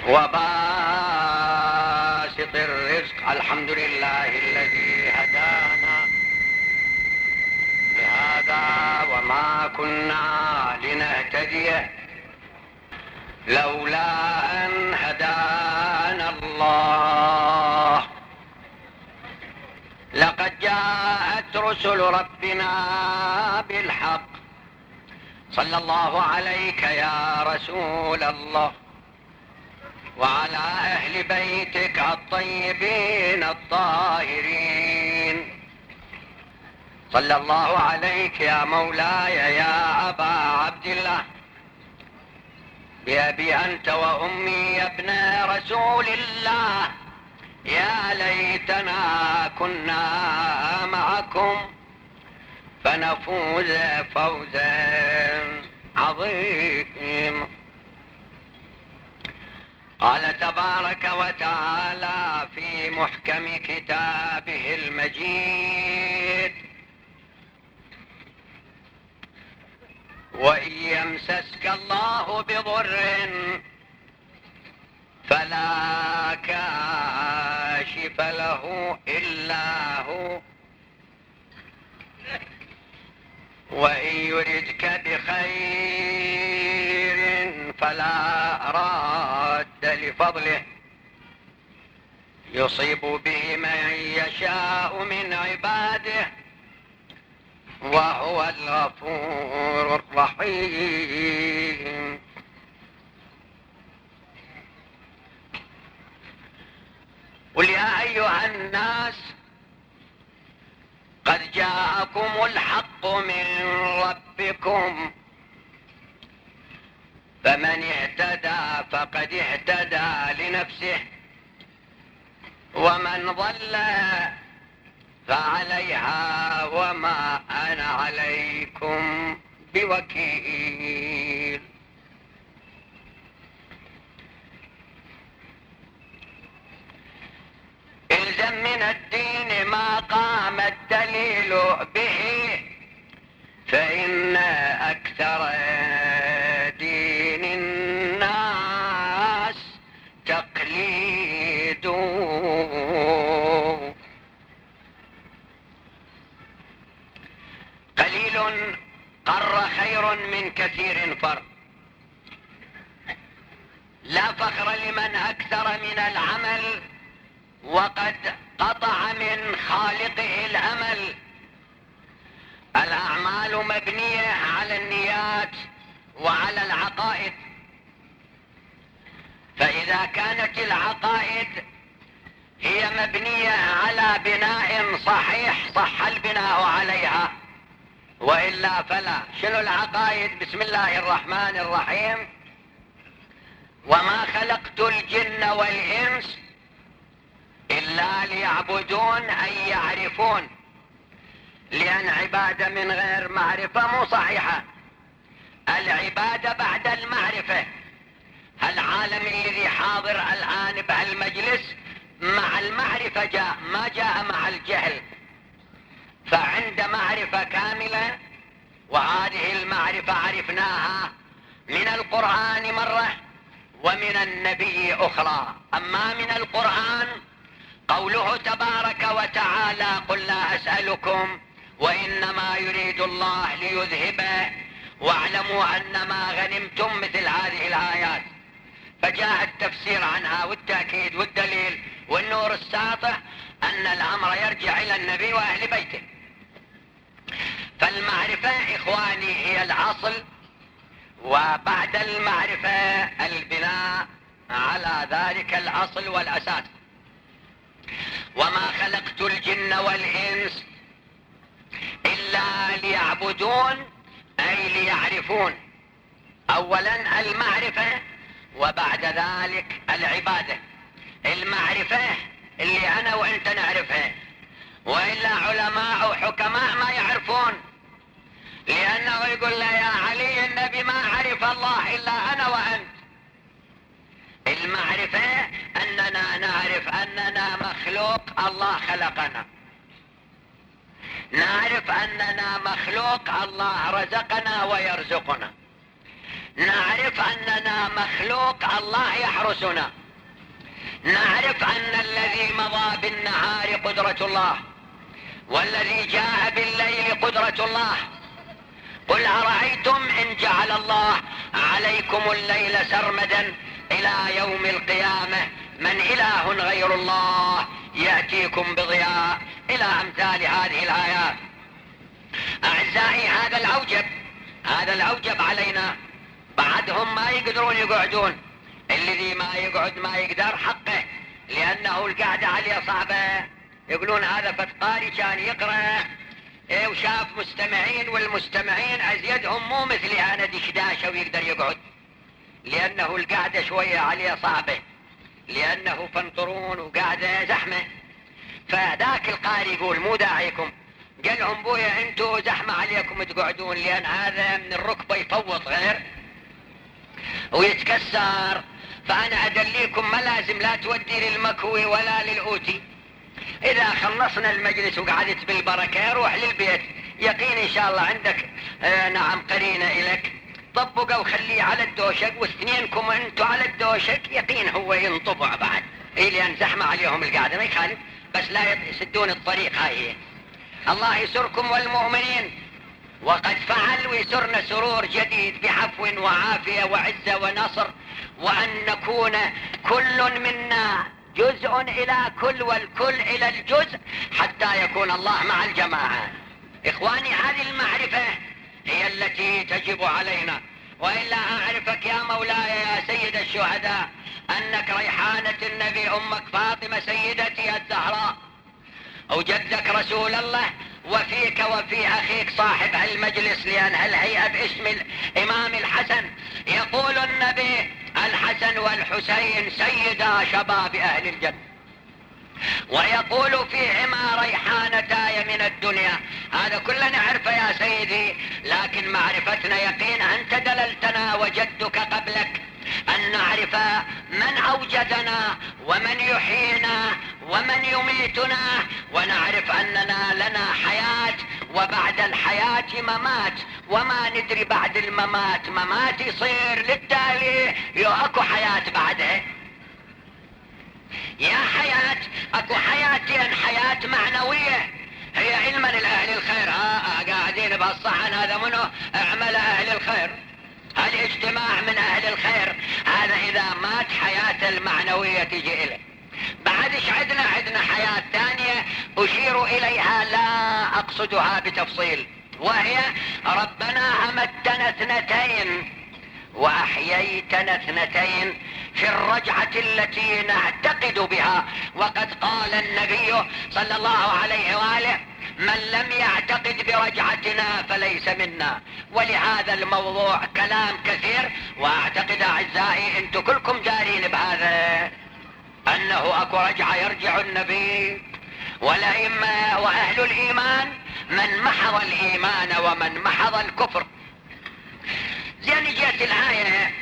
وباسط الرزق. الحمد لله الذي هدانا لهذا وما كنا لنهتدي لولا أن هدانا الله. لقد جاءت رسل ربنا بالحق. صلى الله عليك يا رسول الله وعلى أهل بيتك الطيبين الطاهرين. صلى الله عليك يا مولاي يا أبا عبد الله، بأبي أنت وأمي يا ابن رسول الله. يا ليتنا كنا معكم فنفوز فوزا عظيما. قال تبارك وتعالى في محكم كتابه المجيد: وإن يمسسك الله بضر فلا كاشف له إلا هو، وإن يردك بخير فلا راد لفضله يصيب به من يشاء من عباده وهو الغفور الرحيم. قل يا أيها الناس قد جاءكم الحق من ربكم فمن اهتدى فقد اهتدى لنفسه ومن ضل فعليها وما أنا عليكم بوكيل. الزم من الدين ما قام الدليل به، فإن أكثر دين الناس تقليد. قليل قر خير من كثير فر. لا فخر لمن أكثر من العمل وقد قطع من خالقه الأمل. الأعمال مبنية على النيات وعلى العقائد، فإذا كانت العقائد هي مبنية على بناء صحيح صح البناء عليها، وإلا فلا. شنو العقائد؟ بسم الله الرحمن الرحيم: وما خلقت الجن والإنس إلا ليعبدون أي يعرفون، لأن عبادة من غير معرفة مو صحيحة. العبادة بعد المعرفة. العالم الذي حاضر الآن بهالمجلس مع المعرفة جاء، ما جاء مع الجهل، فعند معرفة كاملة. وهذه المعرفة عرفناها من القرآن مرة ومن النبي أخرى. أما من القرآن قوله تبارك وتعالى: قل لا أسألكم وإنما يريد الله ليذهب واعلموا أن ما غنمتم، مثل هذه الآيات. فجاء التفسير عنها والتأكيد والدليل والنور الساطع أن الأمر يرجع إلى النبي وأهل بيته. فالمعرفة إخواني هي الأصل، وبعد المعرفة البناء على ذلك الأصل والأساس. وما خلقت الجن والإنس إلا ليعبدون أي ليعرفون. أولا المعرفة وبعد ذلك العبادة. المعرفة اللي أنا وأنت نعرفها، وإلا علماء وحكماء ما يعرفون، لأنه يقول له يا علي النبي ما عرف الله إلا أنا وأنت. المعرفة أننا نعرف أننا مخلوق الله خلقنا، نعرف أننا مخلوق الله رزقنا ويرزقنا، نعرف أننا مخلوق الله يحرسنا، نعرف أن الذي مضى بالنهار قدرة الله، والذي جاء بالليل قدرة الله. قل أرأيتم إن جعل الله عليكم الليل سرمدا إلى يوم القيامة من إله غير الله يأتيكم بضياء، إلى أمثال هذه الآيات. أعزائي، هذا الأوجب علينا. بعدهم ما يقدرون يقعدون، الذي ما يقعد ما يقدر حقه، لأنه القعدة عليه صعبة. يقولون هذا فتقاري كان يقرأ وشاف مستمعين، والمستمعين أزيدهم مو مثلي أنا دشداشة ويقدر يقعد، لأنه القعدة شوية عليه صعبة، لأنه فنطرون وقعدة زحمة. فذاك القاري يقول مو داعيكم، قال لهم بويا انتوا زحمة عليكم تقعدون، لأن هذا من الركبة يفوت غير ويتكسر، فأنا أدليكم ما لازم لا تودي للمكوي ولا للأوتي. إذا خلصنا المجلس وقعدت بالبركة روح للبيت، يقين إن شاء الله عندك نعم قرينة إلك، طبقه وخليه على الدوشك، واثنينكم انتوا على الدوشك يقين هو ينطبع بعد، لأن زحمة عليهم القعدة ما يخالف، بس لا يسدون الطريق. هاي الله يسركم والمؤمنين، وقد فعل ويسرنا سرور جديد بعفو وعافية وعزة ونصر، وأن نكون كل منا جزء إلى كل والكل إلى الجزء، حتى يكون الله مع الجماعة. إخواني، هذه المعرفة هي التي تجب علينا، وإلا أعرفك يا مولاي يا سيد الشهداء أنك ريحانة النبي، أمك فاطمة سيدتي الزهراء، وجدك رسول الله، وفيك وفي أخيك صاحب هالمجلس، لأن هالهيئة باسم الإمام الحسن. يقول النبي الحسن والحسين سيدا شباب أهل الجنة، ويقول فيهما ريحانتاي من الدنيا. هذا كله نعرفه يا سيدي، لكن معرفتنا يقين. أنت دللتنا وجدك قبلك أن نعرف من أوجدنا ومن يحيينا ومن يميتنا، ونعرف أننا لنا حياة وبعد الحياة ممات، وما ندري بعد الممات ممات يصير للتالي اكو حياة بعدها. يا حياة اكو حياتين، حياة معنوية هي علما لأهل الخير، قاعدين بهالصحن هذا منه اعمل أهل الخير، الاجتماع من أهل الخير، هذا إذا مات حياة المعنوية تجي إليه. بعدش عدنا حياة ثانية أشير إليها لا أقصدها بتفصيل، وهي ربنا أمتنا اثنتين وأحييتنا اثنتين في الرجعة التي نعتقد بها. وقد قال النبي صلى الله عليه وآله من لم يعتقد برجعتنا فليس منا. ولهذا الموضوع كلام كثير، واعتقد اعزائي انتم كلكم دارين بهذا، انه اكو رجعة يرجع النبي والائمة واهل الايمان، من محض الايمان ومن محض الكفر. زين جاءت الآية